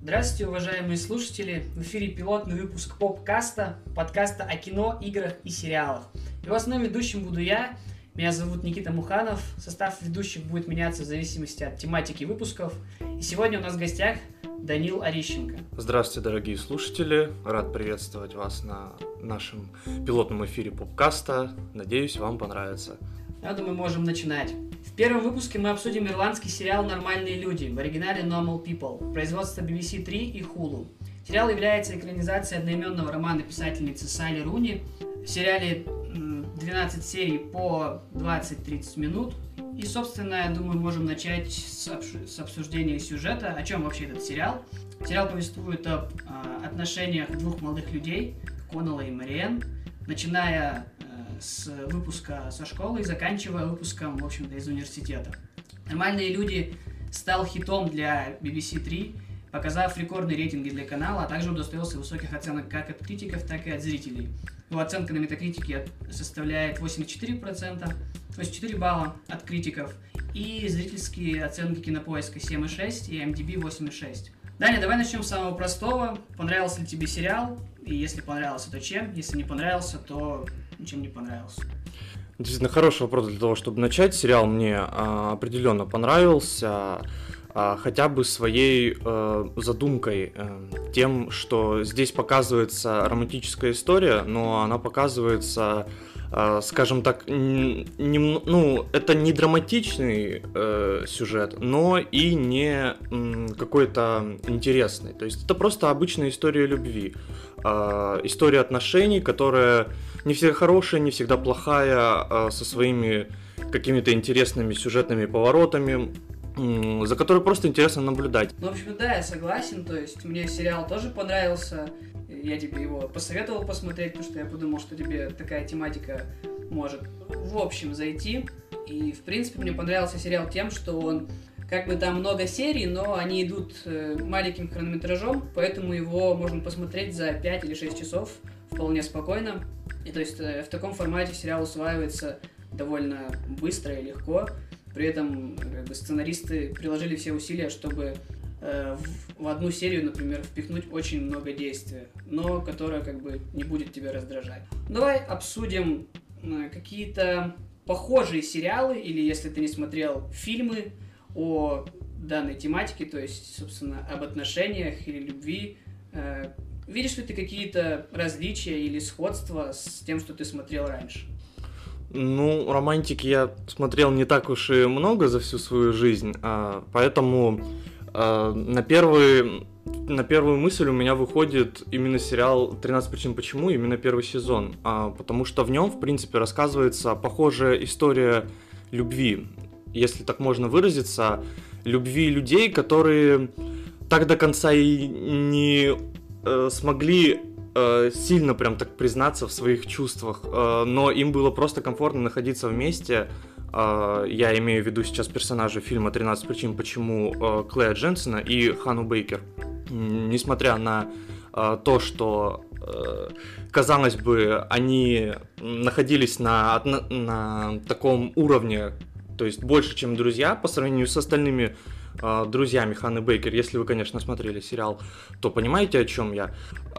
Здравствуйте, уважаемые слушатели! В эфире пилотный выпуск Попкаста, подкаста о кино, играх и сериалах. Его основным ведущим буду я. Меня зовут Никита Муханов. Состав ведущих будет меняться в зависимости от тематики выпусков. И сегодня у нас в гостях Данил Орищенко. Здравствуйте, дорогие слушатели! Рад приветствовать вас на нашем пилотном эфире Попкаста. Надеюсь, вам понравится. Я думаю, можем начинать. В первом выпуске мы обсудим ирландский сериал «Нормальные люди», в оригинале Normal People, производства BBC 3 и Hulu. Сериал является экранизацией одноименного романа писательницы Салли Руни. В сериале 12 серий по 20-30 минут. И, собственно, я думаю, можем начать с обсуждения сюжета. О чем вообще этот сериал? Сериал повествует об отношениях двух молодых людей, Коннелла и Мариэн, начиная с выпуска со школы и заканчивая выпуском, в общем-то, из университета. «Нормальные люди» стал хитом для BBC 3, показав рекордные рейтинги для канала, а также удостоился высоких оценок как от критиков, так и от зрителей. Его оценка на Метакритике составляет 84%, 84 балла от критиков, и зрительские оценки Кинопоиска 7,6 и MDB 8,6. Даня, давай начнем с самого простого. Понравился ли тебе сериал? И если понравился, то чем? Если не понравился, то чем не понравился? Действительно, хороший вопрос для того, чтобы начать. Сериал мне определенно понравился, хотя бы своей задумкой, тем, что здесь показывается романтическая история, но она показывается, скажем так, это не драматичный сюжет, но и не какой-то интересный. То есть это просто обычная история любви, история отношений, которая не всегда хорошая, не всегда плохая, со своими какими-то интересными сюжетными поворотами, за которой просто интересно наблюдать. Ну, в общем, да, я согласен, то есть мне сериал тоже понравился, я тебе его посоветовал посмотреть, потому что я подумал, что тебе такая тематика может в общем зайти, и, в принципе, мне понравился сериал тем, что он, как бы там много серий, но они идут маленьким хронометражом, поэтому его можно посмотреть за 5 или 6 часов вполне спокойно, и то есть в таком формате сериал усваивается довольно быстро и легко. При этом как бы, сценаристы приложили все усилия, чтобы в одну серию, например, впихнуть очень много действия, но которое как бы не будет тебя раздражать. Давай обсудим какие-то похожие сериалы, или если ты не смотрел, фильмы о данной тематике, то есть, собственно, об отношениях или любви. Видишь ли ты какие-то различия или сходства с тем, что ты смотрел раньше? Ну, романтики я смотрел не так уж и много за всю свою жизнь, поэтому на первую мысль у меня выходит именно сериал «13 причин почему», именно первый сезон, потому что в нем, в принципе, рассказывается похожая история любви, если так можно выразиться, любви людей, которые так до конца и не смогли сильно прям так признаться в своих чувствах, но им было просто комфортно находиться вместе. Я имею в виду сейчас персонажей фильма «13 причин почему» Клея Дженсена и Ханну Бейкер. Несмотря на то, что, казалось бы, они находились на таком уровне, то есть больше, чем друзья, по сравнению с остальными друзьями Ханны Бейкер, если вы, конечно, смотрели сериал, то понимаете, о чем я.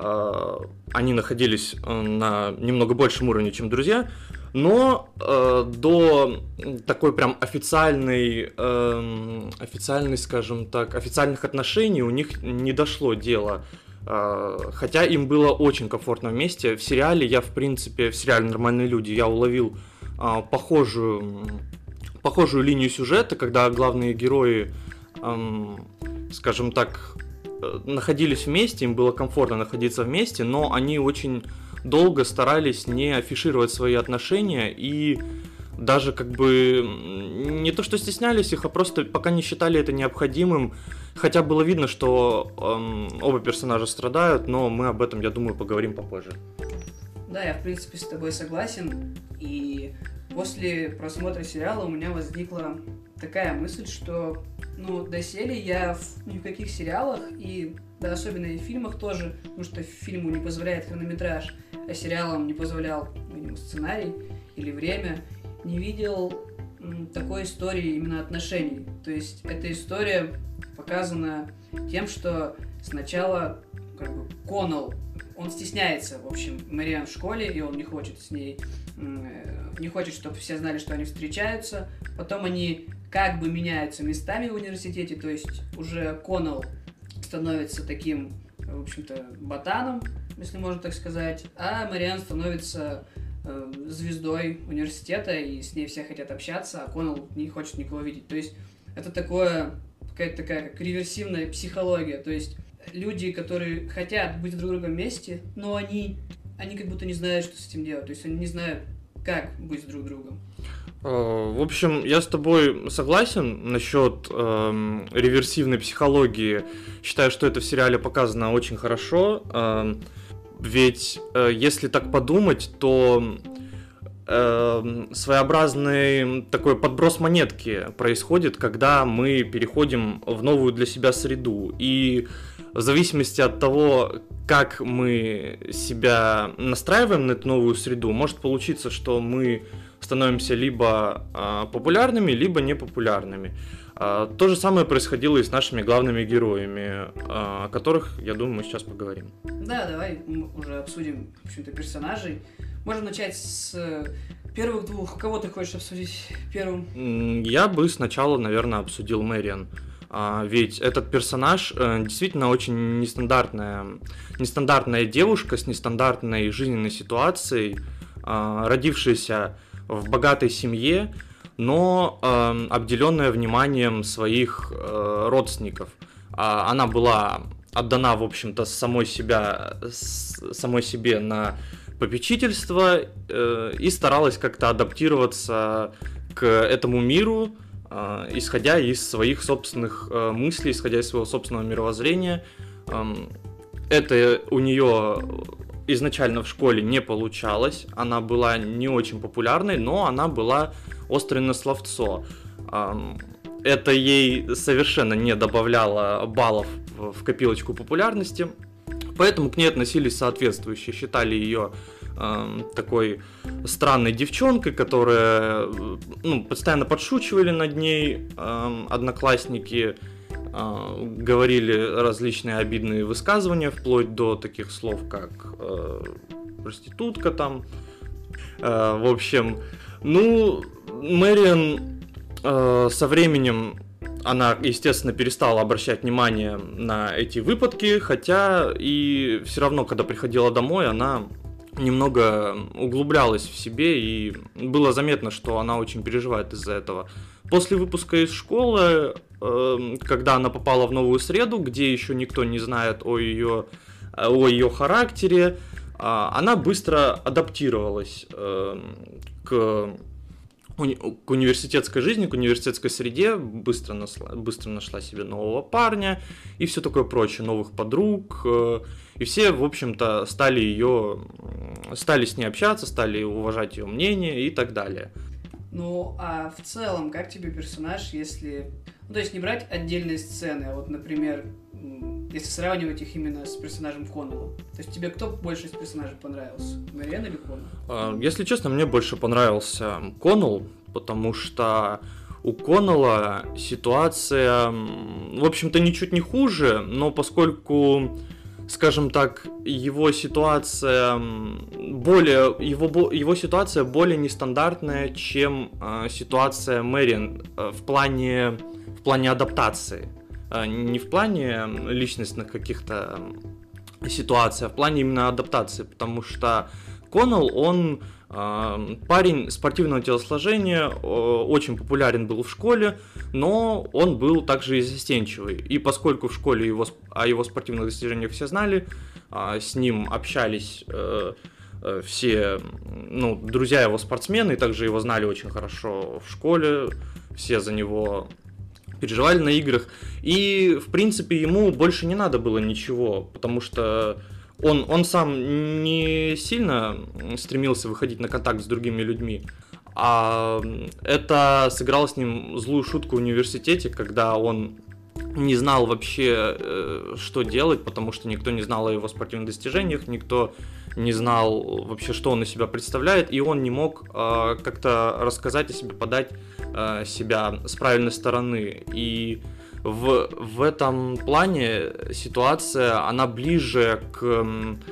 Они находились на немного большем уровне, чем друзья, но до такой прям официальной, скажем так, официальных отношений у них не дошло дело. Хотя им было очень комфортно вместе. В сериале «Нормальные люди» я уловил похожую линию сюжета, когда главные герои, скажем так, находились вместе, им было комфортно находиться вместе, но они очень долго старались не афишировать свои отношения и даже как бы не то что стеснялись их, а просто пока не считали это необходимым, хотя было видно, что оба персонажа страдают, но мы об этом, я думаю, поговорим попозже. Да, я в принципе с тобой согласен, и после просмотра сериала у меня возникла такая мысль, что доселе я ни в каких сериалах, и да, особенно и в фильмах тоже, потому что фильму не позволяет хронометраж, а сериалам не позволял, видимо, сценарий или время, не видел такой истории именно отношений. То есть эта история показана тем, что сначала как бы Коннелл, он стесняется, в общем, Мэриан в школе, и он не хочет с ней, не хочет, чтобы все знали, что они встречаются. Потом они как бы меняются местами в университете, то есть уже Коннелл становится таким, в общем-то, ботаном, если можно так сказать, а Мэриан становится звездой университета, и с ней все хотят общаться, а Коннелл не хочет никого видеть. То есть это какая-то такая как реверсивная психология, то есть люди, которые хотят быть друг другом вместе, но они как будто не знают, что с этим делать, то есть они не знают, как быть друг другом. В общем, я с тобой согласен насчет реверсивной психологии. Считаю, что это в сериале показано очень хорошо. Ведь если так подумать, то своеобразный такой подброс монетки происходит, когда мы переходим в новую для себя среду. И в зависимости от того, как мы себя настраиваем на эту новую среду, может получиться, что мы становимся либо популярными, либо непопулярными. То же самое происходило и с нашими главными героями, о которых, я думаю, мы сейчас поговорим. Да, давай мы уже обсудим, в общем-то, персонажей. Можем начать с первых двух. Кого ты хочешь обсудить первым? Я бы сначала, наверное, обсудил Мэриан. Ведь этот персонаж действительно очень нестандартная девушка с нестандартной жизненной ситуацией, родившаяся в богатой семье, но обделенная вниманием своих родственников. Она была отдана, в общем-то, самой себе на попечительство и старалась как-то адаптироваться к этому миру, исходя из своих собственных мыслей, исходя из своего собственного мировоззрения. Это у нее изначально в школе не получалось, она была не очень популярной, но она была острой на словцо. Это ей совершенно не добавляло баллов в копилочку популярности, поэтому к ней относились соответствующе, считали ее такой странной девчонкой, которая постоянно подшучивали над ней одноклассники, говорили различные обидные высказывания, вплоть до таких слов, как проститутка там. В общем, Мэриан со временем, она, естественно, перестала обращать внимание на эти выпадки, хотя и все равно, когда приходила домой, она немного углублялась в себе, и было заметно, что она очень переживает из-за этого. После выпуска из школы, когда она попала в новую среду, где еще никто не знает о ее характере, она быстро адаптировалась к университетской жизни, к университетской среде, быстро нашла себе нового парня и все такое прочее, новых подруг, и все, в общем-то, стали с ней общаться, стали уважать ее мнение и так далее. Ну, а в целом, как тебе персонаж, если... то есть не брать отдельные сцены, а вот, например, если сравнивать их именно с персонажем Коннелла. То есть тебе кто больше из персонажей понравился? Мэриан или Коннелл? Если честно, мне больше понравился Коннелл, потому что у Коннелла ситуация, в общем-то, ничуть не хуже, но поскольку, скажем так, его ситуация более нестандартная, чем ситуация Мэриан в плане адаптации. Не в плане личностных каких-то ситуаций, а в плане именно адаптации, потому что Коннелл, он парень спортивного телосложения, очень популярен был в школе, но он был также и застенчивый. И поскольку в школе о его спортивных достижениях все знали, с ним общались все друзья его спортсмены, и также его знали очень хорошо в школе, все за него переживали на играх, и, в принципе, ему больше не надо было ничего, потому что он сам не сильно стремился выходить на контакт с другими людьми, а это сыграло с ним злую шутку в университете, когда он не знал вообще, что делать, потому что никто не знал о его спортивных достижениях, никто не знал вообще, что он из себя представляет, и он не мог как-то рассказать о себе, подать себя с правильной стороны. И в этом плане ситуация, она ближе к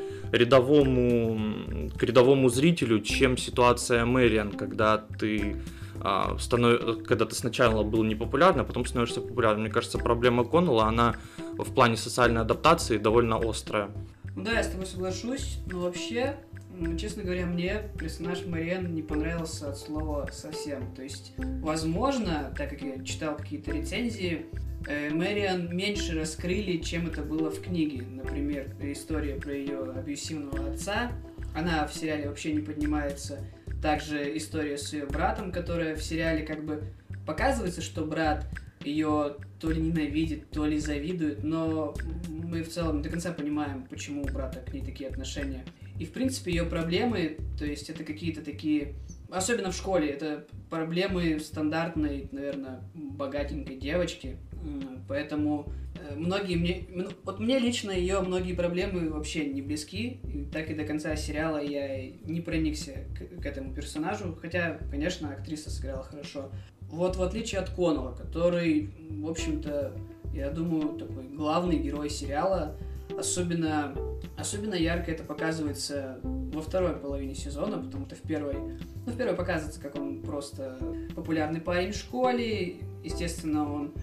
рядовому зрителю, чем ситуация Мэриан, когда ты сначала был непопулярным, а потом становишься популярным. Мне кажется, проблема Коннелла, она в плане социальной адаптации довольно острая. Ну да, я с тобой соглашусь, но вообще, честно говоря, мне персонаж Мэриан не понравился от слова совсем. То есть, возможно, так как я читал какие-то рецензии, Мэриан меньше раскрыли, чем это было в книге. Например, история про ее абьюсивного отца, она в сериале вообще не поднимается. Также история с ее братом, которая в сериале как бы показывается, что брат ее то ли ненавидит, то ли завидует, но мы в целом не до конца понимаем, почему у брата к ней такие отношения. И, в принципе, ее проблемы, то есть это какие-то такие, особенно в школе, это проблемы стандартной, наверное, богатенькой девочки. Поэтому мне лично ее многие проблемы вообще не близки, и так и до конца сериала я не проникся к этому персонажу, хотя, конечно, актриса сыграла хорошо. Вот в отличие от Коннелла, который, в общем-то, я думаю, такой главный герой сериала, особенно ярко это показывается во второй половине сезона, потому что в первой показывается, как он просто популярный парень в школе, естественно, он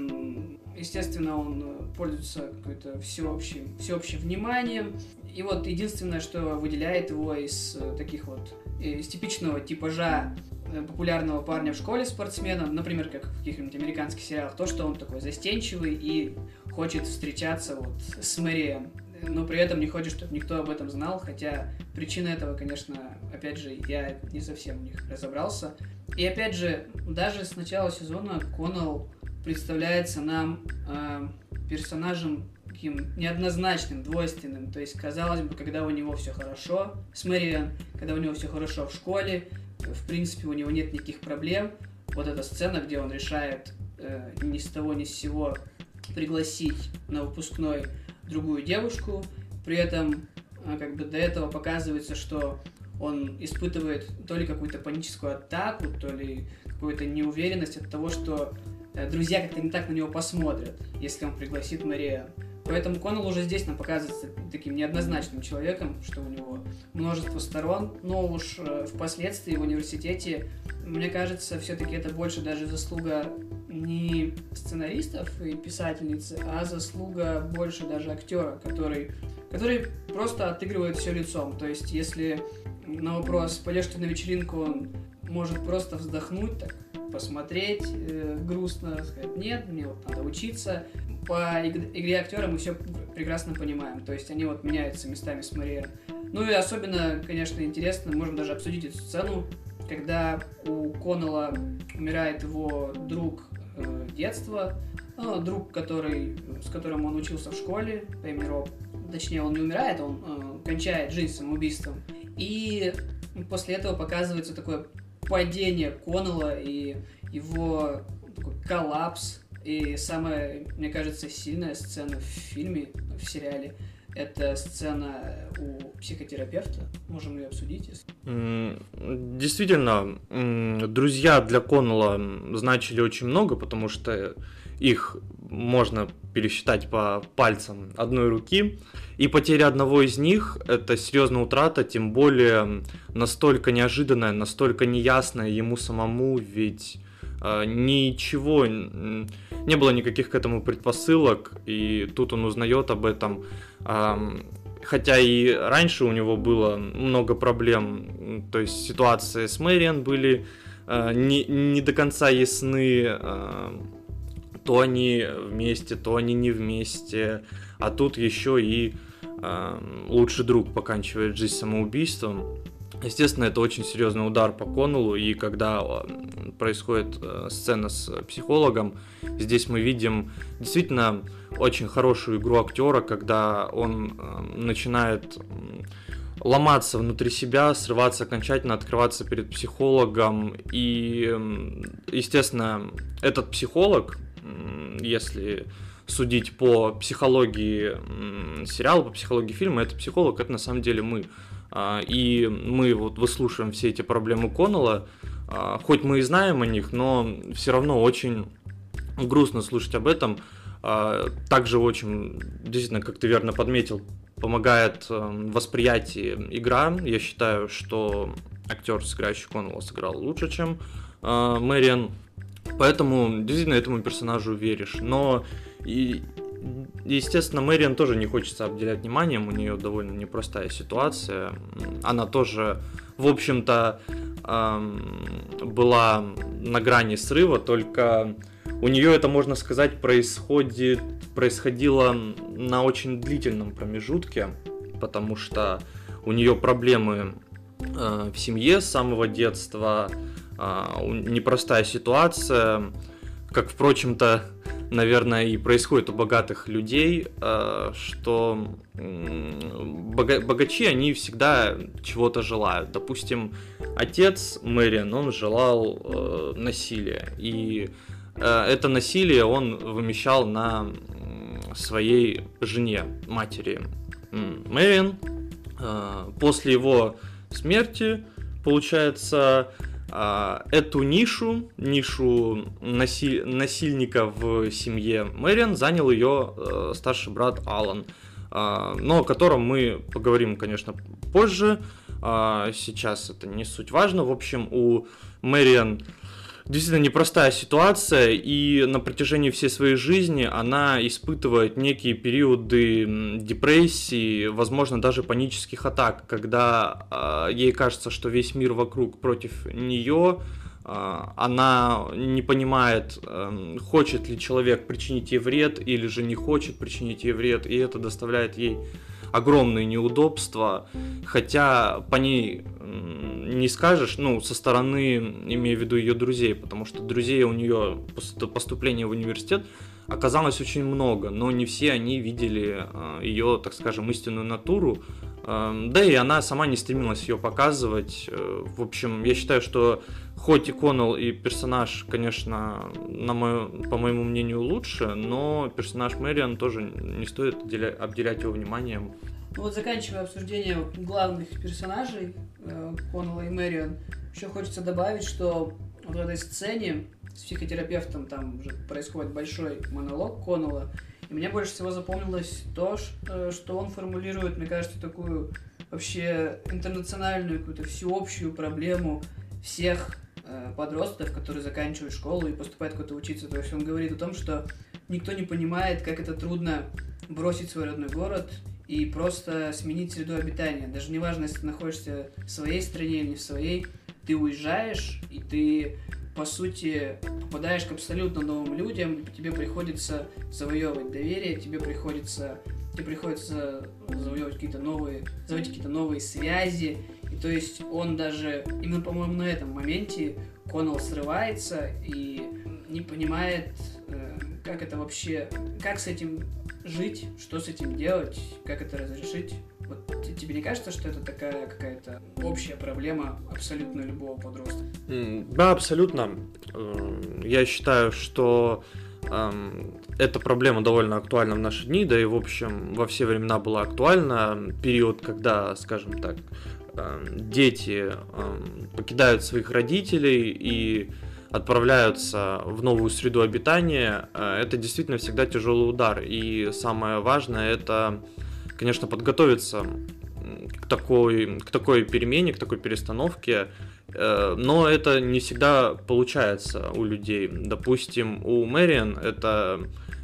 пользуется какой-то всеобщим вниманием. И вот единственное, что выделяет его из типичного типажа популярного парня в школе, спортсмена, например, как в каких-нибудь американских сериалах, то, что он такой застенчивый и хочет встречаться вот с Мэриан, но при этом не хочет, чтобы никто об этом знал, хотя причина этого, конечно, опять же, я не совсем в них разобрался. И опять же, даже с начала сезона Коннелл представляется нам персонажем таким неоднозначным, двойственным. То есть, казалось бы, когда у него все хорошо с Мэриан, когда у него все хорошо в школе, в принципе, у него нет никаких проблем. Вот эта сцена, где он решает ни с того ни с сего пригласить на выпускной другую девушку, при этом как бы до этого показывается, что он испытывает то ли какую-то паническую атаку, то ли какую-то неуверенность от того, что друзья как-то не так на него посмотрят, если он пригласит Мэриан. Поэтому Коннелл уже здесь нам показывается таким неоднозначным человеком, что у него множество сторон, но уж впоследствии в университете, мне кажется, все-таки это больше даже заслуга не сценаристов и писательницы, а заслуга больше даже актера, который просто отыгрывает все лицом. То есть, если на вопрос «пойдешь ты на вечеринку», он может просто вздохнуть, так, посмотреть грустно, сказать «нет, мне вот надо учиться». По игре актера мы все прекрасно понимаем, то есть они вот меняются местами с Мэриан. Ну и особенно, конечно, интересно, можем даже обсудить эту сцену, когда у Коннелла умирает его друг детства, друг, с которым он учился в школе по имени Роб. Точнее, он не умирает, он кончает жизнь самоубийством. И после этого показывается такое падение Коннелла и его такой коллапс. И самая, мне кажется, сильная сцена в фильме, в сериале, это сцена у психотерапевта. Можем ее обсудить, если... Действительно, друзья для Коннелла значили очень много, потому что их можно пересчитать по пальцам одной руки. И потеря одного из них – это серьезная утрата, тем более настолько неожиданная, настолько неясная ему самому, ведь ничего, не было никаких к этому предпосылок, и тут он узнает об этом. Хотя и раньше у него было много проблем, то есть ситуации с Мэриан были не до конца ясны, то они вместе, то они не вместе, а тут еще и лучший друг поканчивает жизнь самоубийством. Естественно, это очень серьезный удар по Коннеллу, и когда происходит сцена с психологом, здесь мы видим действительно очень хорошую игру актера, когда он начинает ломаться внутри себя, срываться окончательно, открываться перед психологом, и, естественно, этот психолог, если судить по психологии сериала, по психологии фильма, это психолог, это на самом деле мы. И мы вот выслушиваем все эти проблемы Коннелла, хоть мы и знаем о них, но все равно очень грустно слушать об этом. Также очень, действительно, как ты верно подметил, помогает восприятие игра. Я считаю, что актер, сыграющий Коннелла, сыграл лучше, чем Мэриан. Поэтому действительно этому персонажу веришь. Но, естественно, Мэриан тоже не хочется обделять вниманием. У нее довольно непростая ситуация. Она тоже, в общем-то, была на грани срыва, только у нее это, можно сказать, происходило на очень длительном промежутке, потому что у нее проблемы в семье с самого детства, непростая ситуация, как, впрочем-то, наверное, и происходит у богатых людей, что богачи, они всегда чего-то желают. Допустим, отец Мэриан, он желал насилия, и это насилие он вымещал на своей жене, матери Мэриан. После его смерти, получается, эту нишу насильника в семье Мэриан занял ее старший брат Алан, но о котором мы поговорим, конечно, позже. Сейчас это не суть важно. В общем, у Мэриан действительно непростая ситуация, и на протяжении всей своей жизни она испытывает некие периоды депрессии, возможно, даже панических атак, когда ей кажется, что весь мир вокруг против нее, она не понимает, хочет ли человек причинить ей вред или же не хочет причинить ей вред, и это доставляет ей огромные неудобства, хотя по ней не скажешь, со стороны, имея в виду ее друзей, потому что друзей у нее после поступления в университет оказалось очень много, но не все они видели ее, так скажем, истинную натуру, да и она сама не стремилась ее показывать. В общем, я считаю, что хоть и Коннелл и персонаж, конечно, по моему мнению, лучше, но персонаж Мэриан тоже не стоит обделять его вниманием. Вот, заканчивая обсуждение главных персонажей Коннелла и Мэриан, еще хочется добавить, что вот в этой сцене с психотерапевтом там уже происходит большой монолог Коннелла, и мне больше всего запомнилось то, что он формулирует, мне кажется, такую вообще интернациональную, какую-то всеобщую проблему всех подростков, которые заканчивают школу и поступают куда-то учиться. То есть он говорит о том, что никто не понимает, как это трудно бросить свой родной город и просто сменить среду обитания. Даже не важно, если ты находишься в своей стране или не в своей, ты уезжаешь, и ты, по сути, попадаешь к абсолютно новым людям, и тебе приходится завоевывать доверие, тебе приходится завоевывать какие-то новые связи. И то есть он даже, именно, по-моему, на этом моменте Коннелл срывается и не понимает, как это вообще, как с этим жить, что с этим делать, как это разрешить. Вот тебе не кажется, что это такая какая-то общая проблема абсолютно любого подростка? Да, абсолютно. Я считаю, что эта проблема довольно актуальна в наши дни, да и, в общем, во все времена была актуальна. Период, когда, скажем так, дети покидают своих родителей и отправляются в новую среду обитания, это действительно всегда тяжелый удар. И самое важное — это, конечно, подготовиться к такой перемене, к такой перестановке, но это не всегда получается у людей. Допустим, у Мэриан это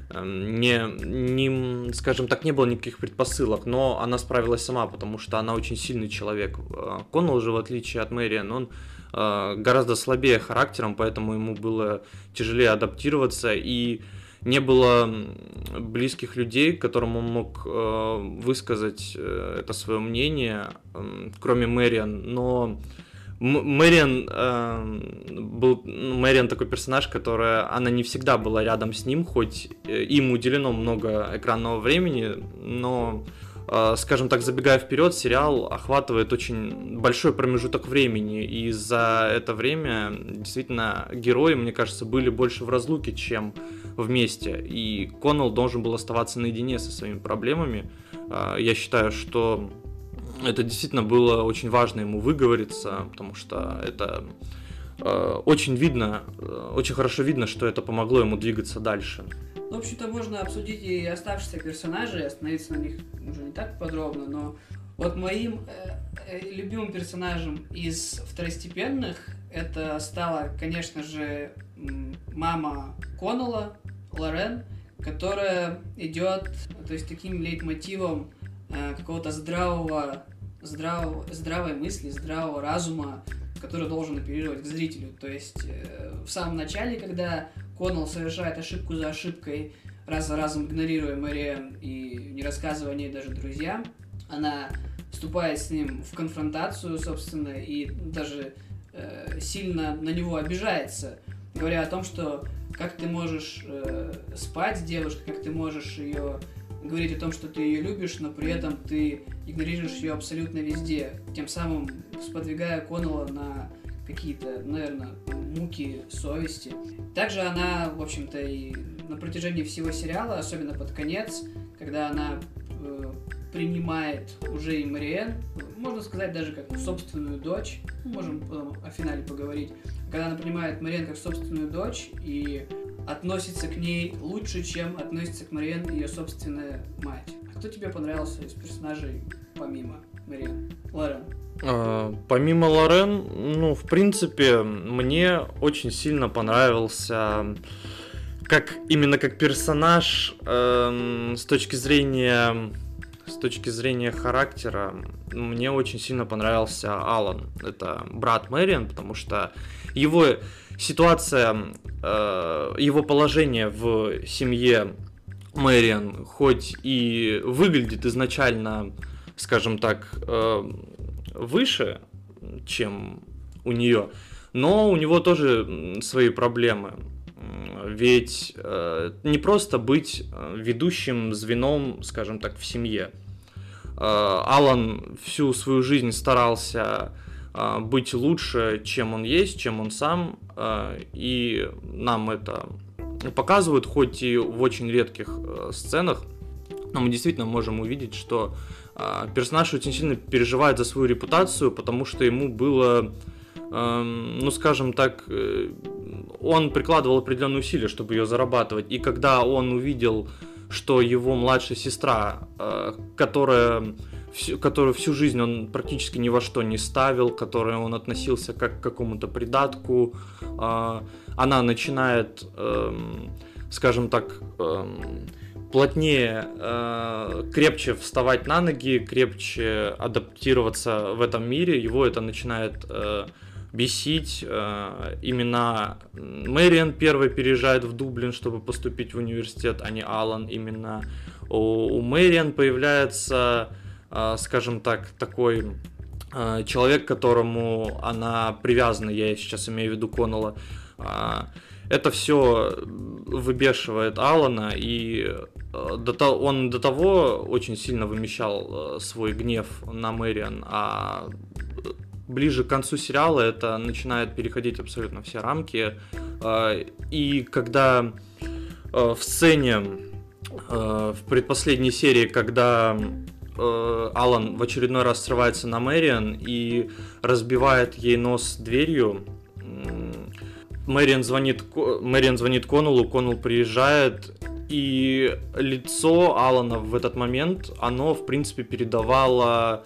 скажем так, не было никаких предпосылок, но она справилась сама, потому что она очень сильный человек. Коннелл же, в отличие от Мэриан, он гораздо слабее характером, поэтому ему было тяжелее адаптироваться, и не было близких людей, которым он мог высказать это свое мнение, кроме Мэриан. Но Мэриан такой персонаж, она не всегда была рядом с ним, хоть им уделено много экранного времени, но, скажем так, забегая вперед, сериал охватывает очень большой промежуток времени, и за это время действительно герои, мне кажется, были больше в разлуке, чем вместе, и Коннелл должен был оставаться наедине со своими проблемами. Я считаю, что это действительно было очень важно ему выговориться, потому что это очень видно, очень хорошо видно, что это помогло ему двигаться дальше. Ну, в общем-то, можно обсудить и оставшихся персонажей, остановиться на них уже не так подробно, но вот моим любимым персонажем из второстепенных это стала, конечно же, мама Коннелла, Лорен, которая идет, то есть таким лейтмотивом какого-то здравой мысли, здравого разума, который должен апеллировать к зрителю. То есть в самом начале, когда Коннелл совершает ошибку за ошибкой, раз за разом игнорируя Мэриэн и не рассказывая о ней даже друзьям, она вступает с ним в конфронтацию, собственно, и даже сильно на него обижается, говоря о том, что как ты можешь спать с девушкой, как ты можешь ее говорить о том, что ты ее любишь, но при этом ты игнорируешь ее абсолютно везде, тем самым сподвигая Коннелла на какие-то, наверное, муки совести. Также она, в общем-то, и на протяжении всего сериала, особенно под конец, когда она принимает уже и Мэриэн, можно сказать, даже как собственную дочь, можем потом о финале поговорить, когда она принимает Мэриэн как собственную дочь и относится к ней лучше, чем относится к Мэриэн ее собственная мать. А кто тебе понравился из персонажей помимо Мэриэн? Лорен. Помимо Лорен, ну, в принципе, мне очень сильно понравился именно как персонаж с точки зрения характера. Мне очень сильно понравился Алан. Это брат Мэриэн, потому что его ситуация, его положение в семье Мэриэн хоть и выглядит изначально, скажем так, выше, чем у нее, но у него тоже свои проблемы. Ведь не просто быть ведущим звеном, скажем так, в семье. Алан всю свою жизнь старался быть лучше, чем он есть, чем он сам, и нам это показывают, хоть и в очень редких сценах, но мы действительно можем увидеть, что персонаж очень сильно переживает за свою репутацию, потому что ему было, ну скажем так, он прикладывал определенные усилия, чтобы ее зарабатывать, и когда он увидел, что его младшая сестра, которую всю жизнь он практически ни во что не ставил, к которой он относился как к какому-то придатку, она начинает, скажем так, плотнее, крепче вставать на ноги, крепче адаптироваться в этом мире, его это начинает бесить. Именно Мэриэн первой переезжает в Дублин, чтобы поступить в университет, а не Алан. Именно у Мэриэн появляется, скажем так, такой человек, к которому она привязана, я сейчас имею в виду Коннелла. Это все выбешивает Алана, и он до того очень сильно вымещал свой гнев на Мэриэн, а ближе к концу сериала это начинает переходить абсолютно все рамки. И когда в сцене, в предпоследней серии, когда Алан в очередной раз срывается на Мэриэн и разбивает ей нос дверью, Мэриэн звонит Коннеллу, Коннелл приезжает, и лицо Алана в этот момент, оно, в принципе, передавало,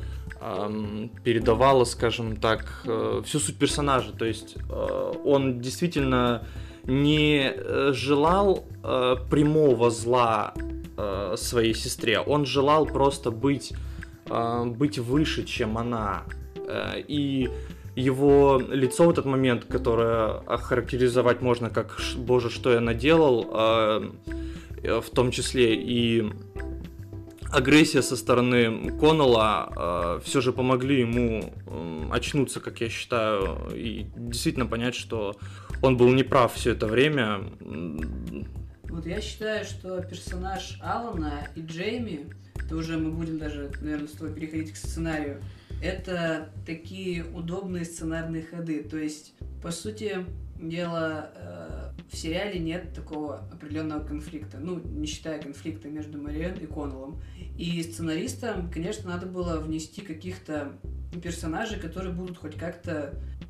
скажем так, всю суть персонажа. То есть он действительно не желал прямого зла своей сестре, он желал просто быть выше, чем она. И его лицо в этот момент, которое охарактеризовать можно как «Боже, что я наделал», в том числе и агрессия со стороны Коннелла, все же помогли ему очнуться, как я считаю, и действительно понять, что он был неправ все это время. Вот я считаю, что персонаж Алана и Джейми, это уже мы будем даже, наверное, с тобой переходить к сценарию, это такие удобные сценарные ходы. То есть, по сути дела, в сериале нет такого определенного конфликта. Ну, не считая конфликта между Мэриэн и Коннеллом. И сценаристам, конечно, надо было внести каких-то персонажей, которые будут хоть как-то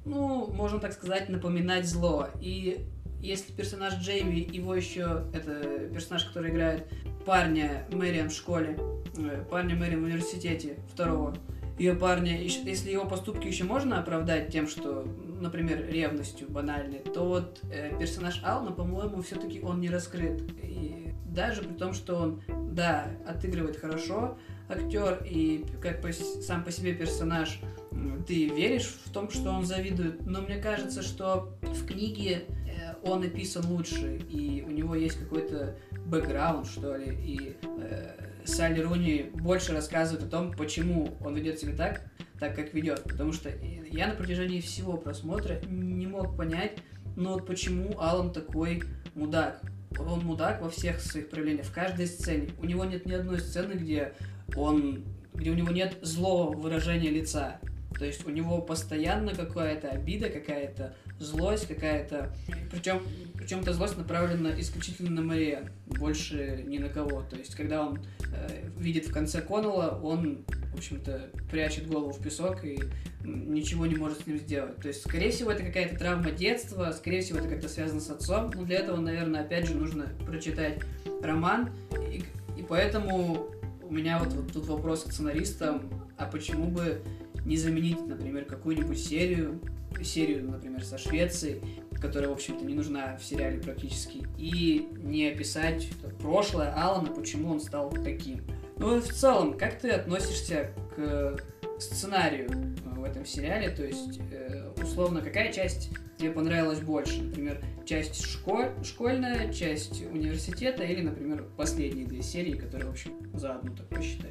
ну, можно так сказать, напоминать зло. И если персонаж Джейми, его еще, это персонаж, который играет парня Мэриан в школе, парня Мэриан в университете, второго, ее парня, если его поступки еще можно оправдать тем, что, например, ревностью банальной, то вот персонаж Алана, по-моему, все-таки он не раскрыт. И даже при том, что он, да, отыгрывает хорошо, актер, и как сам по себе персонаж, ты веришь в том, что он завидует, но мне кажется, что в книге он написан лучше, и у него есть какой-то бэкграунд, что ли, и Салли Руни больше рассказывает о том, почему он ведет себя так, как ведет, потому что я на протяжении всего просмотра не мог понять, ну вот почему Алан такой мудак. Он мудак во всех своих проявлениях, в каждой сцене. У него нет ни одной сцены, где у него нет злого выражения лица. То есть у него постоянно какая-то обида, какая-то злость, какая-то... Причем эта злость направлена исключительно на Мэриан, больше ни на кого. То есть когда он видит в конце Коннелла, он, в общем-то, прячет голову в песок и ничего не может с ним сделать. То есть, скорее всего, это какая-то травма детства, скорее всего, это как-то связано с отцом. Но для этого, наверное, опять же, нужно прочитать роман. И поэтому у меня вот тут вопрос к сценаристам, а почему бы не заменить, например, какую-нибудь серию, например, со Швецией, которая, в общем-то, не нужна в сериале практически, и не описать прошлое Алана, почему он стал таким. Ну и в целом, как ты относишься к сценарию в этом сериале? То есть, условно, какая часть тебе понравилась больше? Например, часть школьная, часть университета или, например, последние 2 серии, которые, в общем, за одну так посчитать?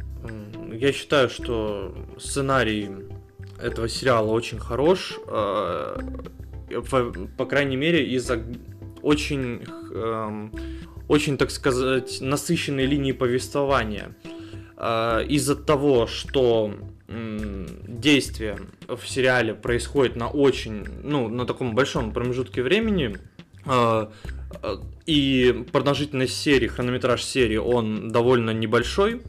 Я считаю, что сценарий этого сериала очень хорош, по крайней мере, из-за очень, так сказать, насыщенной линии повествования. Из-за того, что действие в сериале происходит на таком большом промежутке времени, и продолжительность серии, хронометраж серии, он довольно небольшой,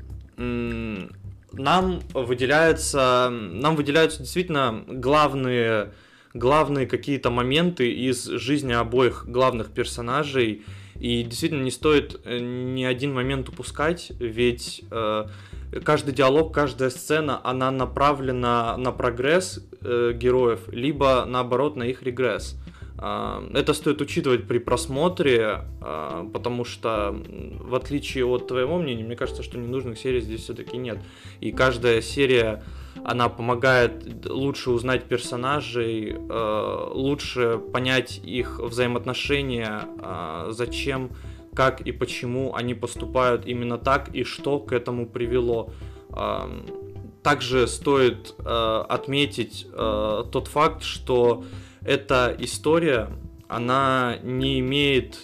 нам выделяются действительно главные какие-то моменты из жизни обоих главных персонажей, и действительно не стоит ни один момент упускать, ведь каждый диалог, каждая сцена, она направлена на прогресс героев, либо наоборот на их регресс. Это стоит учитывать при просмотре, потому что, в отличие от твоего мнения, мне кажется, что ненужных серий здесь все-таки нет. И каждая серия, она помогает лучше узнать персонажей, лучше понять их взаимоотношения, зачем, как и почему они поступают именно так, и что к этому привело. Также стоит отметить тот факт, что эта история, она не имеет,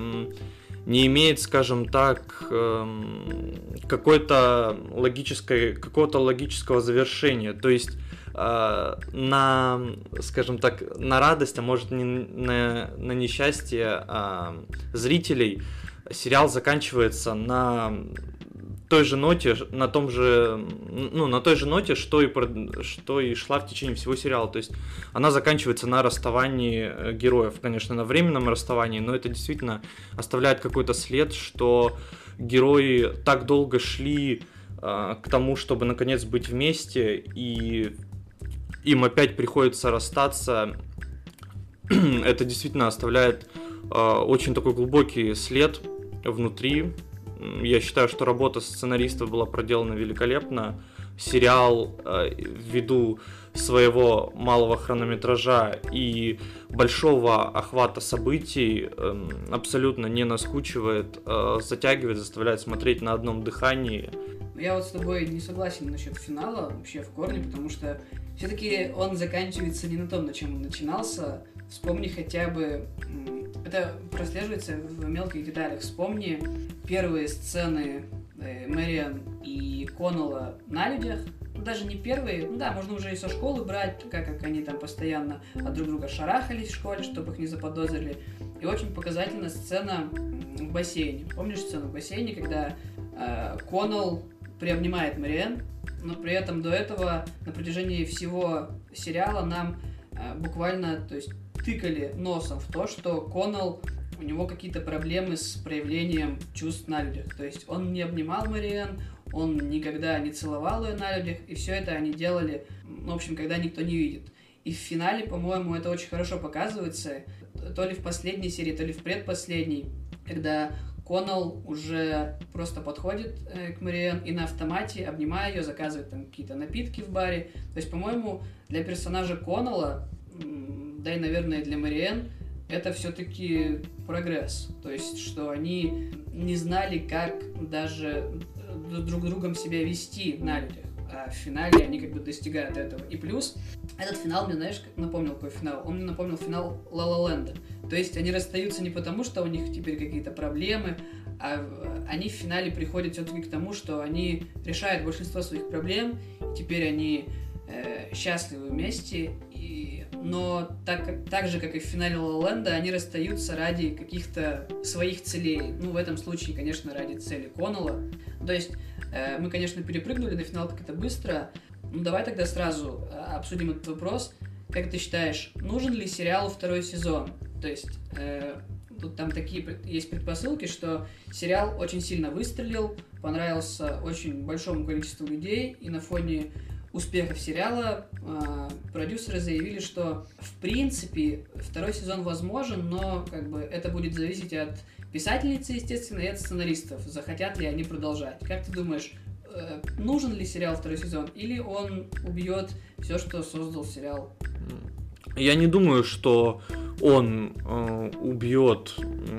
скажем так, какого-то логического завершения. То есть скажем так, на радость, а может на несчастье зрителей, сериал заканчивается на той же ноте, на той же ноте, что и шла в течение всего сериала. То есть она заканчивается на расставании героев, конечно, на временном расставании, но это действительно оставляет какой-то след, что герои так долго шли к тому, чтобы наконец быть вместе, и им опять приходится расстаться. Это действительно оставляет очень такой глубокий след внутри. Я считаю, что работа сценаристов была проделана великолепно. Сериал, ввиду своего малого хронометража и большого охвата событий, абсолютно не наскучивает, затягивает, заставляет смотреть на одном дыхании. Я вот с тобой не согласен насчет финала, вообще в корне, потому что все-таки он заканчивается не на том, на чем он начинался. Вспомни хотя бы... Это прослеживается в мелких деталях. Вспомни первые сцены Мэриан и Коннелла на людях. Даже не первые, можно уже и со школы брать, как они там постоянно от друг друга шарахались в школе, чтобы их не заподозрили. И очень показательная сцена в бассейне. Помнишь сцену в бассейне, когда Коннелл приобнимает Мэриан, но при этом до этого на протяжении всего сериала нам буквально, то есть, тыкали носом в то, что Коннелл, у него какие-то проблемы с проявлением чувств на людях. То есть он не обнимал Мариэн, он никогда не целовал ее на людях, и все это они делали, в общем, когда никто не видит. И в финале, по-моему, это очень хорошо показывается, то ли в последней серии, то ли в предпоследней, когда Коннелл уже просто подходит к Мариэн и на автомате, обнимая ее, заказывает там какие-то напитки в баре. То есть, по-моему, для персонажа Коннелла, да и, наверное, для Мариэн, это все-таки прогресс. То есть, что они не знали, как даже друг другом себя вести на людях. А в финале они как бы достигают этого. И плюс, этот финал мне, знаешь, напомнил какой финал? Он мне напомнил финал Ла Ла Ленда. То есть они расстаются не потому, что у них теперь какие-то проблемы, а они в финале приходят все-таки к тому, что они решают большинство своих проблем, теперь они счастливы вместе, но так же, как и в финале Ла Ла Ленда, они расстаются ради каких-то своих целей. Ну, в этом случае, конечно, ради цели Коннелла. То есть мы, конечно, перепрыгнули на финал как-то быстро. Ну, давай тогда сразу обсудим этот вопрос. Как ты считаешь, нужен ли сериалу второй сезон? То есть, тут там такие есть предпосылки, что сериал очень сильно выстрелил, понравился очень большому количеству людей, и на фоне успехов сериала продюсеры заявили, что в принципе второй сезон возможен, но как бы это будет зависеть от писательницы, естественно, и от сценаристов, захотят ли они продолжать. Как ты думаешь, нужен ли сериал второй сезон, или он убьет все, что создал сериал? Я не думаю, что он убьет,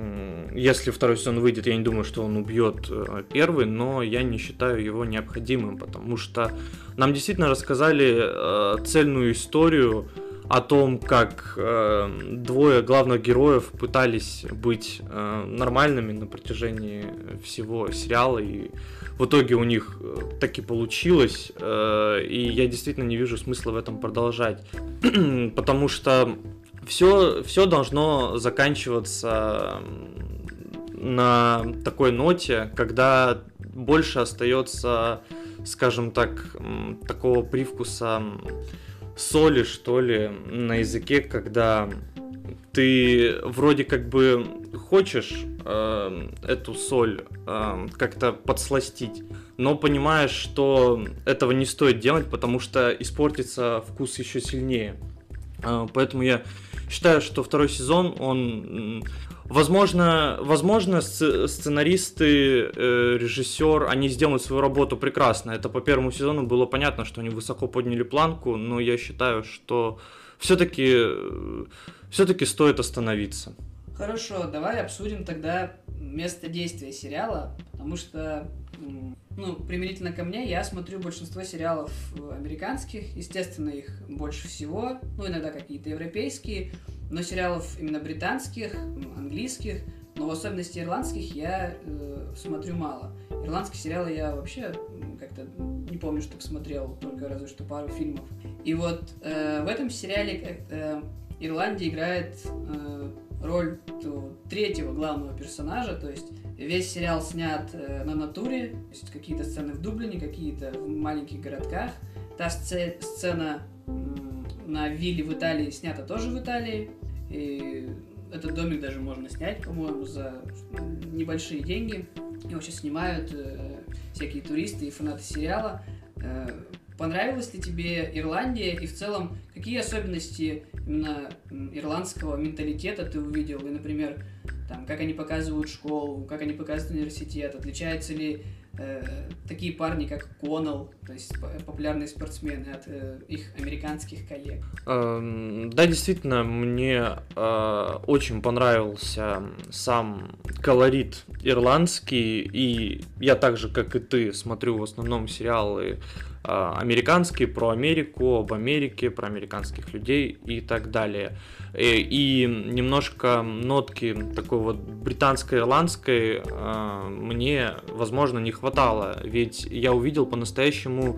если второй сезон выйдет, я не думаю, что он убьет первый, но я не считаю его необходимым, потому что нам действительно рассказали цельную историю о том, как двое главных героев пытались быть нормальными на протяжении всего сериала, и в итоге у них таки получилось, и я действительно не вижу смысла в этом продолжать, потому что все должно заканчиваться на такой ноте, когда больше остается, скажем так, такого привкуса соли, что ли, на языке, когда ты вроде как бы хочешь эту соль как-то подсластить, но понимаешь, что этого не стоит делать, потому что испортится вкус еще сильнее. Поэтому я считаю, что второй сезон, он... Возможно, сценаристы, режиссер, они сделают свою работу прекрасно. Это по первому сезону было понятно, что они высоко подняли планку, но я считаю, что все-таки стоит остановиться. Хорошо, давай обсудим тогда место действия сериала, потому что, применительно ко мне, я смотрю большинство сериалов американских, естественно, их больше всего, иногда какие-то европейские, но сериалов именно британских, английских, но в особенности ирландских я смотрю мало. Ирландские сериалы я вообще как-то не помню, что смотрел, только разве что пару фильмов. И вот в этом сериале Ирландия играет роль третьего главного персонажа, то есть весь сериал снят на натуре, то есть какие-то сцены в Дублине, какие-то в маленьких городках. Та сцена на вилле в Италии снята тоже в Италии, и этот домик даже можно снять, по-моему, за небольшие деньги. Его сейчас снимают всякие туристы и фанаты сериала. Понравилась ли тебе Ирландия и в целом какие особенности именно ирландского менталитета ты увидел? И, например, там, как они показывают школу, как они показывают университет, отличаются ли такие парни, как Коннелл, то есть популярные спортсмены, от их американских коллег? Да, действительно, мне очень понравился сам колорит ирландский, и я так же, как и ты, смотрю в основном сериалы американские, про Америку, об Америке, про американских людей и так далее. И немножко нотки такой вот британско-ирландской мне, возможно, не хватало, ведь я увидел по-настоящему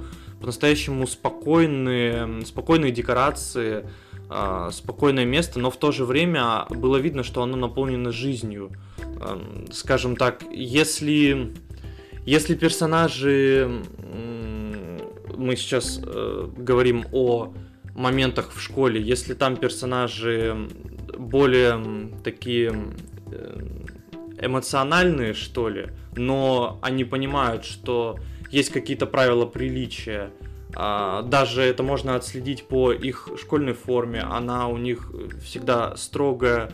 спокойные декорации, спокойное место, но в то же время было видно, что оно наполнено жизнью. Скажем так, если персонажи... Мы сейчас говорим о моментах в школе, если там персонажи более такие эмоциональные, что ли, но они понимают, что есть какие-то правила приличия. Даже это можно отследить по их школьной форме, она у них всегда строгая,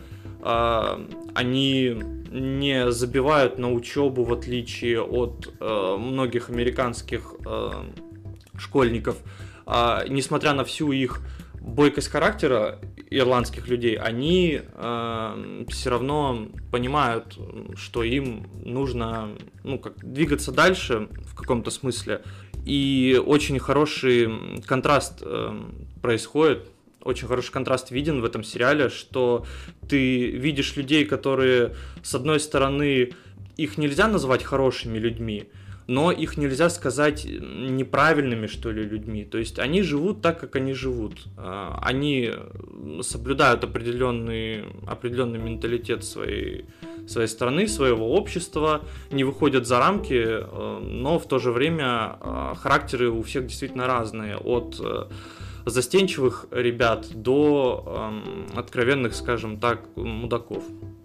они не забивают на учебу, в отличие от многих американских школьников. Несмотря на всю их бойкость характера ирландских людей, они все равно понимают, что им нужно двигаться дальше в каком-то смысле. И очень хороший контраст происходит, очень хороший контраст виден в этом сериале, что ты видишь людей, которые, с одной стороны, их нельзя назвать хорошими людьми, но их нельзя сказать неправильными, что ли, людьми. То есть они живут так, как они живут. Они соблюдают определенный менталитет своей страны, своего общества, не выходят за рамки, но в то же время характеры у всех действительно разные. От застенчивых ребят до откровенных, скажем так, мудаков.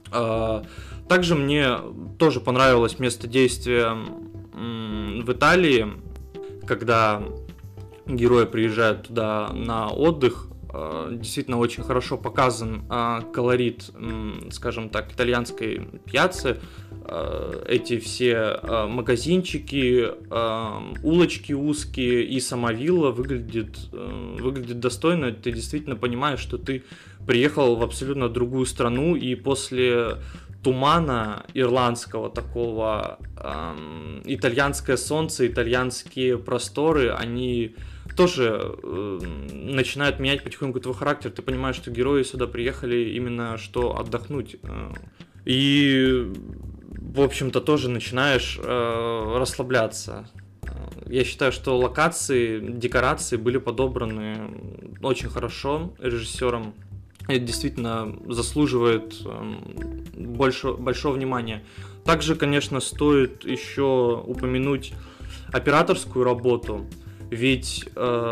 Также мне тоже понравилось место действия в Италии, когда герои приезжают туда на отдых. Действительно очень хорошо показан колорит, скажем так, итальянской пьяцы. Эти все магазинчики, улочки узкие и сама вилла выглядит достойно. Ты действительно понимаешь, что ты приехал в абсолютно другую страну, и после тумана ирландского такого итальянское солнце, итальянские просторы, они тоже начинают менять потихоньку твой характер. Ты понимаешь, что герои сюда приехали именно что отдохнуть. И, в общем-то, тоже начинаешь расслабляться. Я считаю, что локации, декорации были подобраны очень хорошо режиссером. Это действительно заслуживает большого внимания. Также, конечно, стоит еще упомянуть операторскую работу. Ведь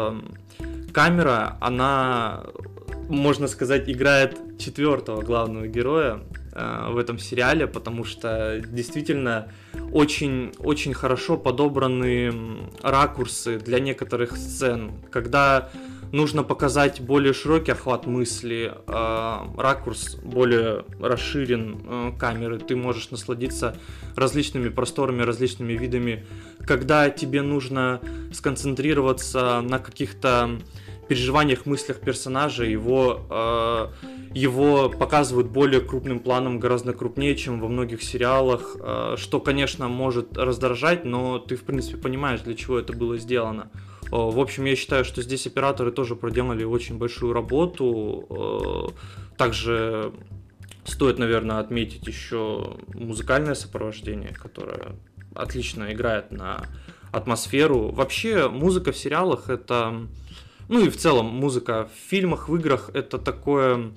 камера, она, можно сказать, играет четвертого главного героя в этом сериале, потому что действительно очень, очень хорошо подобраны ракурсы для некоторых сцен. Когда нужно показать более широкий охват мысли, ракурс более расширен камеры, ты можешь насладиться различными просторами, различными видами. Когда тебе нужно сконцентрироваться на каких-то переживаниях, мыслях персонажа, его показывают более крупным планом, гораздо крупнее, чем во многих сериалах, что, конечно, может раздражать, но ты, в принципе, понимаешь, для чего это было сделано. В общем, я считаю, что здесь операторы тоже проделали очень большую работу. Также стоит, наверное, отметить еще музыкальное сопровождение, которое отлично играет на атмосферу. Вообще, музыка в сериалах это... Ну и в целом музыка в фильмах, в играх это такое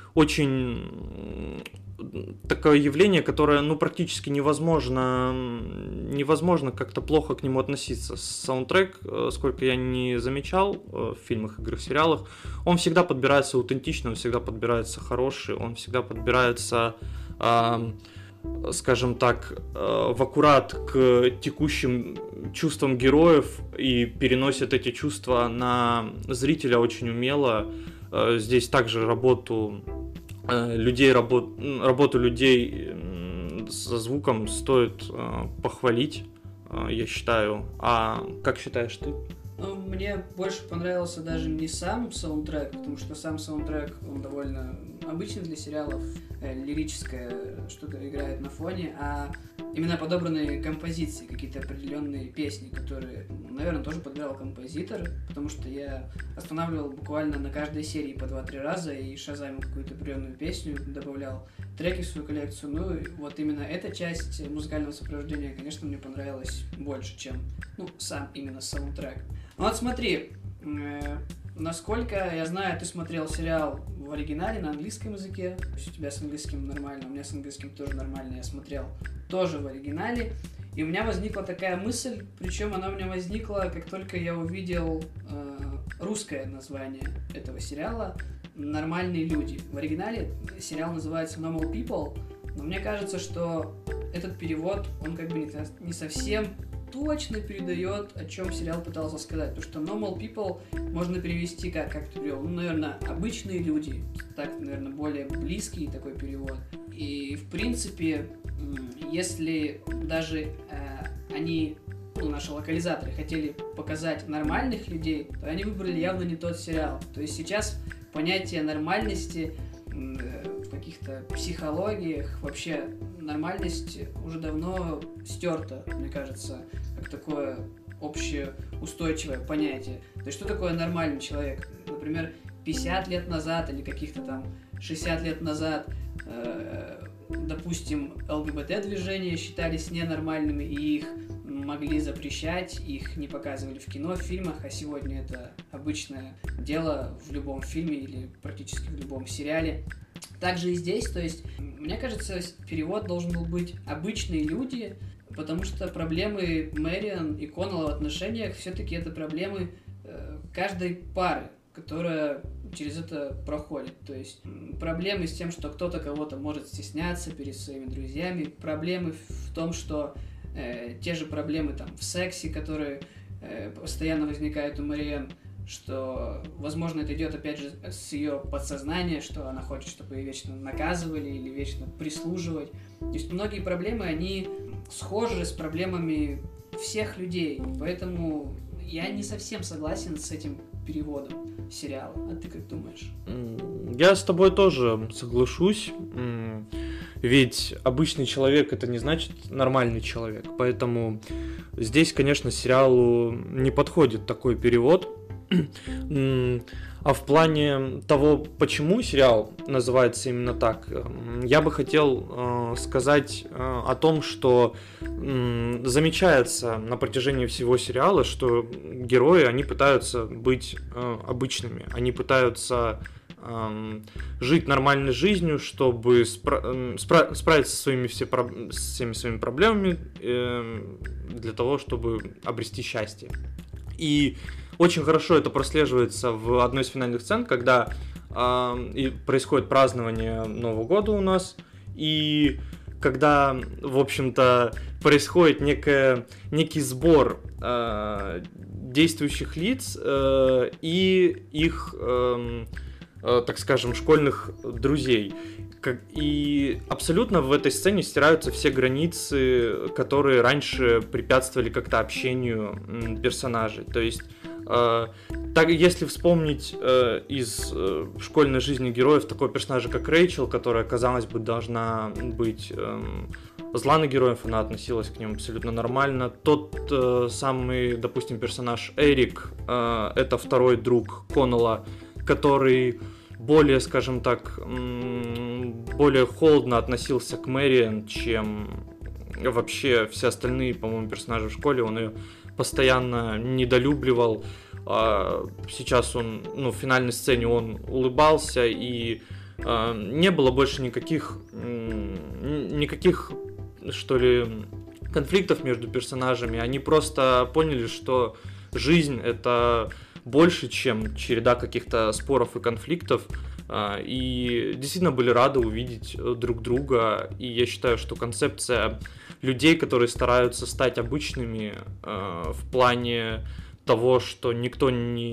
явление, которое практически невозможно как-то плохо к нему относиться. Саундтрек, сколько я не замечал в фильмах, играх, сериалах, он всегда подбирается аутентично, он всегда подбирается хороший, он всегда подбирается, скажем так, в аккурат к текущим чувствам героев и переносит эти чувства на зрителя очень умело. Здесь также работу людей со звуком стоит похвалить, я считаю. А как считаешь ты? Мне больше понравился даже не сам саундтрек, потому что сам саундтрек, он довольно обычный для сериалов, лирическое что-то играет на фоне, а именно подобранные композиции, какие-то определенные песни, которые, наверное, тоже подбирал композитор, потому что я останавливал буквально на каждой серии по 2-3 раза и шазамил какую-то определенную песню, добавлял треки в свою коллекцию. Ну, и вот именно эта часть музыкального сопровождения, конечно, мне понравилась больше, чем, сам именно саундтрек. Ну вот смотри, насколько я знаю, ты смотрел сериал в оригинале на английском языке, то есть у тебя с английским нормально, у меня с английским тоже нормально, я смотрел тоже в оригинале, И у меня возникла такая мысль, причем она у меня возникла, как только я увидел русское название этого сериала «Нормальные люди». В оригинале сериал называется «Normal People», но мне кажется, что этот перевод, он как бы не совсем точно передает, о чем сериал пытался сказать. Потому что normal people можно перевести как ты перевел? Ну, наверное, обычные люди. Так, наверное, более близкий такой перевод. И, в принципе, если даже они, наши локализаторы, хотели показать нормальных людей, то они выбрали явно не тот сериал. То есть сейчас понятие нормальности в каких-то психологиях, вообще нормальность уже давно стерта, мне кажется, как такое общеустойчивое понятие. То есть что такое нормальный человек? Например, 50 лет назад или каких-то там 60 лет назад, допустим, ЛГБТ-движения считались ненормальными, и их могли запрещать, их не показывали в кино, в фильмах, а сегодня это обычное дело в любом фильме или практически в любом сериале. Также и здесь, то есть, мне кажется, перевод должен был быть «обычные люди», потому что проблемы Мэриан и Коннелла в отношениях все-таки это проблемы каждой пары, которая через это проходит. То есть проблемы с тем, что кто-то кого-то может стесняться перед своими друзьями, проблемы в том, что те же проблемы там в сексе, которые постоянно возникают у Мэриан, что, возможно, это идет, опять же, с ее подсознания, что она хочет, чтобы ее вечно наказывали или вечно прислуживать. То есть многие проблемы, они схожи с проблемами всех людей, поэтому я не совсем согласен с этим переводом сериала. А ты как думаешь? Я с тобой тоже соглашусь, ведь обычный человек — это не значит нормальный человек, поэтому здесь, конечно, сериалу не подходит такой перевод. А в плане того, почему сериал называется именно так, я бы хотел сказать о том, что замечается на протяжении всего сериала, что герои, они пытаются быть обычными, они пытаются жить нормальной жизнью, чтобы справиться со всеми своими проблемами для того, чтобы обрести счастье. И очень хорошо это прослеживается в одной из финальных сцен, когда происходит празднование Нового года у нас, и когда, в общем-то, происходит некий сбор действующих лиц и их, так скажем, школьных друзей. И абсолютно в этой сцене стираются все границы, которые раньше препятствовали как-то общению персонажей. То есть, так, если вспомнить из школьной жизни героев такого персонажа, как Рэйчел, которая, казалось бы, должна быть зла на героев, она относилась к ним абсолютно нормально. Тот самый, допустим, персонаж Эрик, это второй друг Коннелла, который более, скажем так, более холодно относился к Мэриан, чем вообще все остальные, по-моему, персонажи в школе. Он ее постоянно недолюбливал. Сейчас он, в финальной сцене он улыбался, и не было больше никаких, что ли, конфликтов между персонажами. Они просто поняли, что жизнь — это больше, чем череда каких-то споров и конфликтов, и действительно были рады увидеть друг друга. И я считаю, что концепция людей, которые стараются стать обычными в плане того, что никто,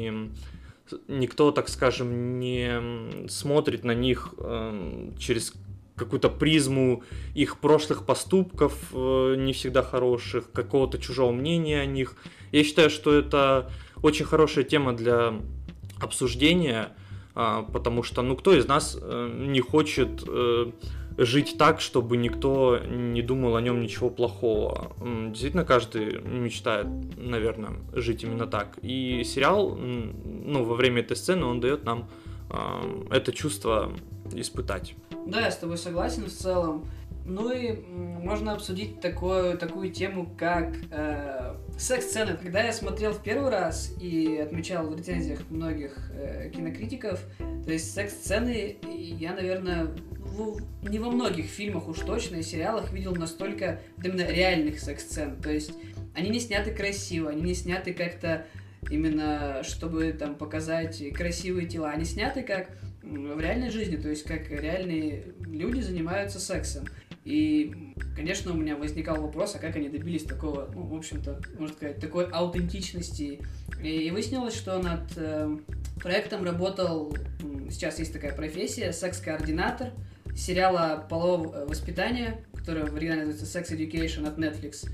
так скажем, не смотрит на них через какую-то призму их прошлых поступков, не всегда хороших, какого-то чужого мнения о них. Я считаю, что это очень хорошая тема для обсуждения, потому что, кто из нас не хочет жить так, чтобы никто не думал о нем ничего плохого. Действительно, каждый мечтает, наверное, жить именно так. И сериал, во время этой сцены, он дает нам это чувство испытать. Да, я с тобой согласен в целом. Ну и можно обсудить такую тему, как Секс-сцены. Когда я смотрел в первый раз и отмечал в рецензиях многих кинокритиков, то есть секс-сцены я, наверное, не во многих фильмах уж точно и сериалах видел настолько именно реальных секс-сцен. То есть они не сняты красиво, они не сняты как-то именно, чтобы там показать красивые тела. Они сняты как в реальной жизни, то есть как реальные люди занимаются сексом. И, конечно, у меня возникал вопрос, а как они добились такого, ну, в общем-то, можно сказать, такой аутентичности. И выяснилось, что над проектом работал, сейчас есть такая профессия, секс-координатор сериала «Половое воспитание», который в оригинале называется Sex Education от Netflix.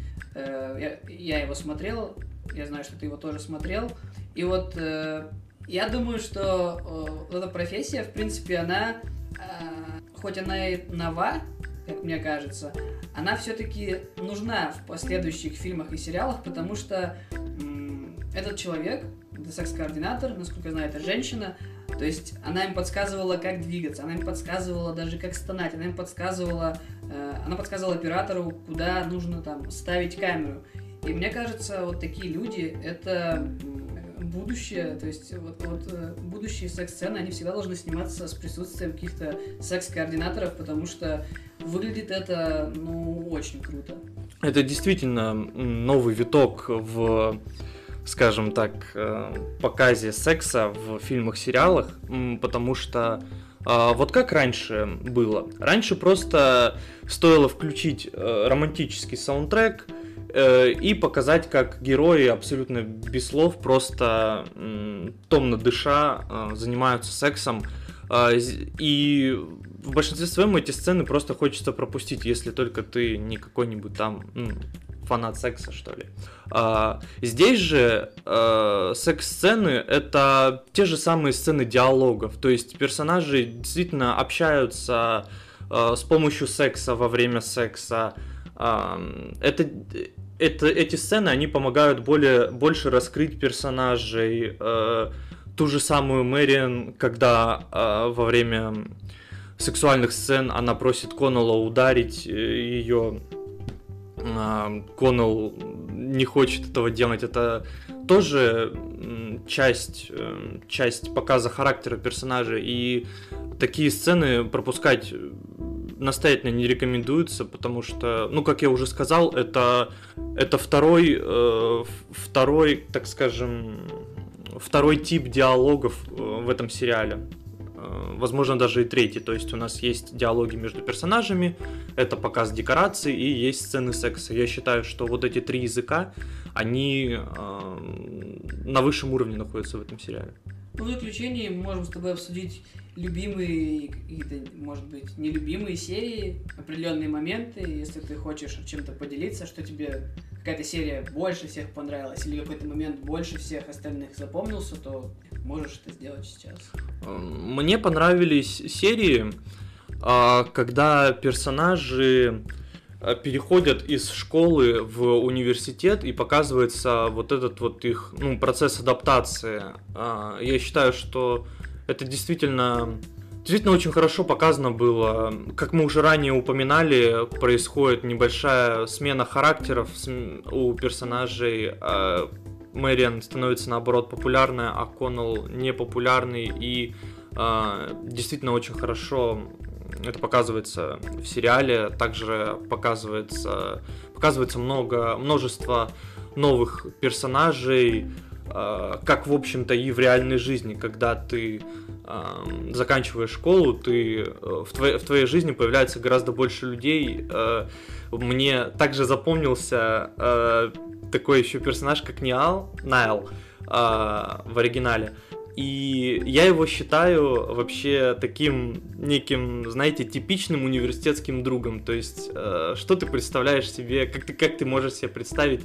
Я его смотрел, я знаю, что ты его тоже смотрел. И вот я думаю, что эта профессия, в принципе, она, хоть она и нова, как мне кажется, она все-таки нужна в последующих фильмах и сериалах, потому что этот человек, это секс-координатор, насколько я знаю, это женщина, то есть она им подсказывала, как двигаться, она им подсказывала даже, как стонать, она подсказывала оператору, куда нужно там ставить камеру. И мне кажется, вот такие люди, это будущее, то есть вот будущие секс-сцены, они всегда должны сниматься с присутствием каких-то секс-координаторов, потому что выглядит это, ну, очень круто. Это действительно новый виток в, скажем так, показе секса в фильмах-сериалах, потому что вот как раньше было? Раньше просто стоило включить романтический саундтрек и показать, как герои абсолютно без слов, просто томно дыша, занимаются сексом. И в большинстве своем эти сцены просто хочется пропустить, если только ты не какой-нибудь там фанат секса, что ли. Здесь же секс-сцены — это те же самые сцены диалогов, то есть персонажи действительно общаются с помощью секса во время секса. Эти сцены, они помогают больше раскрыть персонажей. Ту же самую Мэриан, когда во время сексуальных сцен она просит Коннелла ударить ее, Коннелл не хочет этого делать. Это тоже часть показа характера персонажа, и такие сцены пропускать настоятельно не рекомендуется, потому что, ну, как я уже сказал, это второй, так скажем, второй тип диалогов в этом сериале. Возможно, даже и третий. То есть у нас есть диалоги между персонажами, это показ декораций и есть сцены секса. Я считаю, что вот эти три языка, они на высшем уровне находятся в этом сериале. В заключение мы можем с тобой обсудить любимые, какие-то, может быть, нелюбимые серии, определенные моменты. Если ты хочешь чем-то поделиться, что тебе какая-то серия больше всех понравилась или какой-то момент больше всех остальных запомнился, то можешь это сделать сейчас. Мне понравились серии, когда персонажи переходят из школы в университет и показывается вот этот вот их процесс адаптации. Я считаю, что это действительно очень хорошо показано было. Как мы уже ранее упоминали, происходит небольшая смена характеров у персонажей. Мэриан становится, наоборот, популярная, а Коннелл непопулярный. И действительно очень хорошо это показывается в сериале. Также показывается множество новых персонажей, как, в общем-то, и в реальной жизни. Когда ты заканчиваешь школу, в твоей жизни появляется гораздо больше людей. Мне также запомнился такой еще персонаж, как Найл в оригинале. И я его считаю вообще таким неким, знаете, типичным университетским другом. То есть, что ты представляешь себе, как ты можешь себе представить,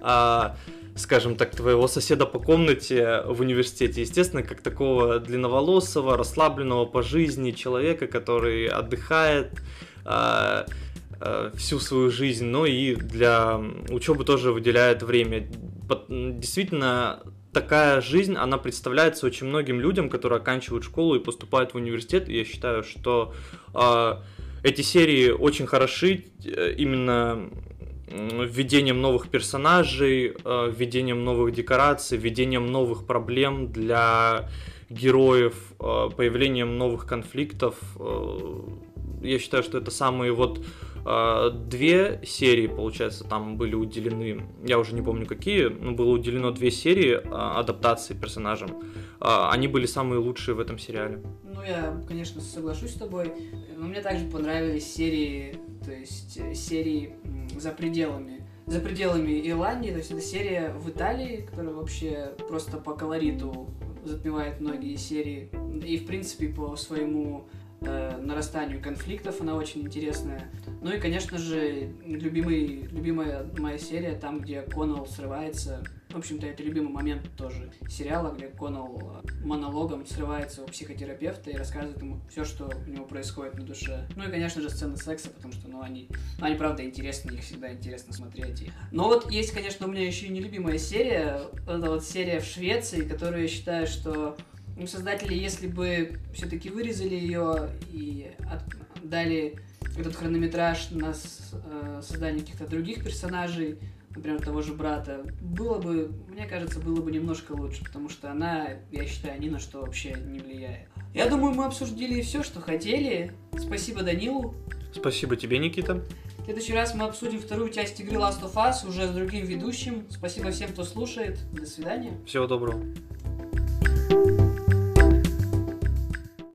скажем так, твоего соседа по комнате в университете? Естественно, как такого длинноволосого, расслабленного по жизни человека, который отдыхает всю свою жизнь, но и для учебы тоже выделяет время. Действительно, такая жизнь, она представляется очень многим людям, которые оканчивают школу и поступают в университет. И я считаю, что эти серии очень хороши именно введением новых персонажей, введением новых декораций, введением новых проблем для героев, появлением новых конфликтов. Я считаю, что это самые вот 2 серии, получается, там были уделены, я уже не помню какие, но было уделено 2 серии адаптации персонажам. Они были самые лучшие в этом сериале. Ну, я, конечно, соглашусь с тобой, но мне также понравились серии, то есть серии за пределами Ирландии, то есть это серия в Италии, которая вообще просто по колориту затмевает многие серии, и, в принципе, по своему нарастанию конфликтов она очень интересная. Ну и, конечно же, любимая моя серия, там, где Коннелл срывается. В общем-то, это любимый момент тоже сериала, где Коннелл монологом срывается у психотерапевта и рассказывает ему все, что у него происходит на душе. Ну и, конечно же, сцены секса, потому что, они правда интересны, их всегда интересно смотреть. Но вот есть, конечно, у меня еще и нелюбимая серия, это вот серия в Швеции, которую я считаю, что создатели, если бы все-таки вырезали ее и дали этот хронометраж на создание каких-то других персонажей, например, того же брата, мне кажется, было бы немножко лучше, потому что она, я считаю, ни на что вообще не влияет. Я думаю, мы обсудили все, что хотели. Спасибо Данилу. Спасибо тебе, Никита. В следующий раз мы обсудим вторую часть игры Last of Us уже с другим ведущим. Спасибо всем, кто слушает. До свидания. Всего доброго.